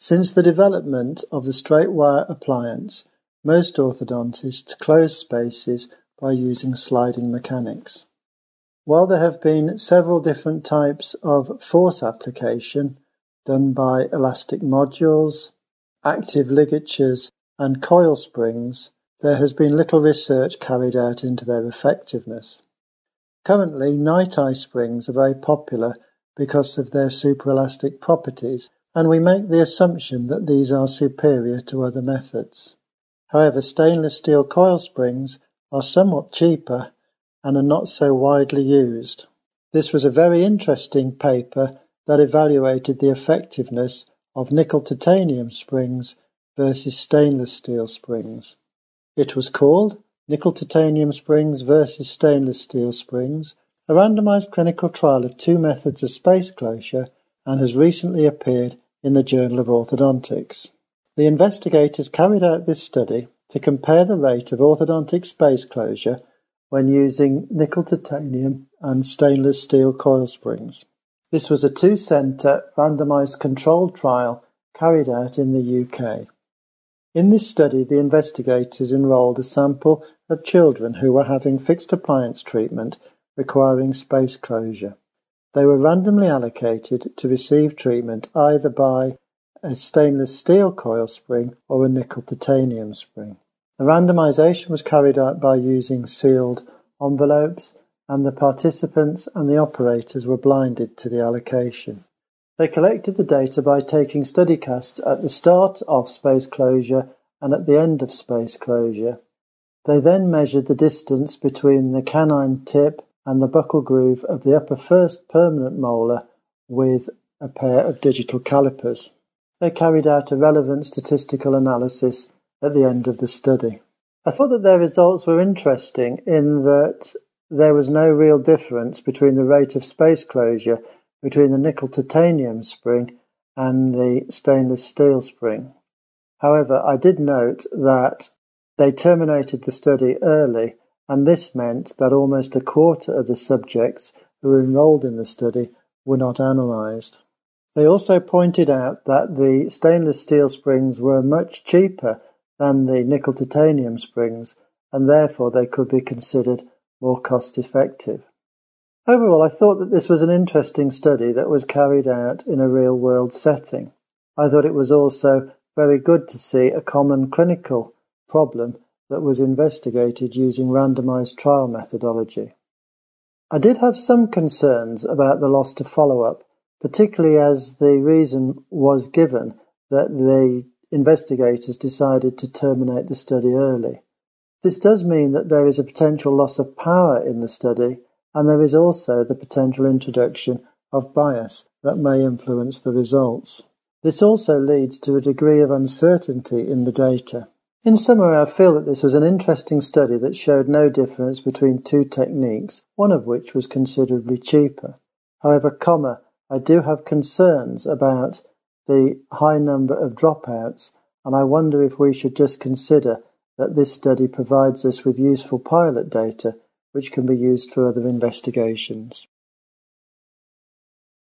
Since the development of the straight wire appliance, most orthodontists close spaces by using sliding mechanics. While there have been several different types of force application done by elastic modules, active ligatures, and coil springs, there has been little research carried out into their effectiveness. Currently, night-eye springs are very popular because of their superelastic properties, and we make the assumption that these are superior to other methods. However, stainless steel coil springs are somewhat cheaper and are not so widely used. This was a very interesting paper that evaluated the effectiveness of nickel-titanium springs versus stainless steel springs. It was called Nickel-Titanium Springs versus Stainless Steel Springs, a randomized clinical trial of two methods of space closure, and has recently appeared in the Journal of Orthodontics. The investigators carried out this study to compare the rate of orthodontic space closure when using nickel-titanium and stainless steel coil springs. This was a two-centre randomized controlled trial carried out in the UK. In this study, the investigators enrolled a sample of children who were having fixed appliance treatment requiring space closure. They were randomly allocated to receive treatment either by a stainless steel coil spring or a nickel-titanium spring. The randomization was carried out by using sealed envelopes, and the participants and the operators were blinded to the allocation. They collected the data by taking study casts at the start of space closure and at the end of space closure. They then measured the distance between the canine tip and the buccal groove of the upper first permanent molar with a pair of digital calipers. They carried out a relevant statistical analysis at the end of the study. I thought that their results were interesting in that there was no real difference between the rate of space closure between the nickel-titanium spring and the stainless steel spring. However, I did note that they terminated the study early, and this meant that almost a quarter of the subjects who were enrolled in the study were not analysed. They also pointed out that the stainless steel springs were much cheaper than the nickel-titanium springs, and therefore they could be considered more cost-effective. Overall, I thought that this was an interesting study that was carried out in a real-world setting. I thought it was also very good to see a common clinical problem that was investigated using randomized trial methodology. I did have some concerns about the loss to follow-up, particularly as the reason was given that the investigators decided to terminate the study early. This does mean that there is a potential loss of power in the study, and there is also the potential introduction of bias that may influence the results. This also leads to a degree of uncertainty in the data. In summary, I feel that this was an interesting study that showed no difference between two techniques, one of which was considerably cheaper. However, I do have concerns about the high number of dropouts, and I wonder if we should just consider that this study provides us with useful pilot data which can be used for other investigations.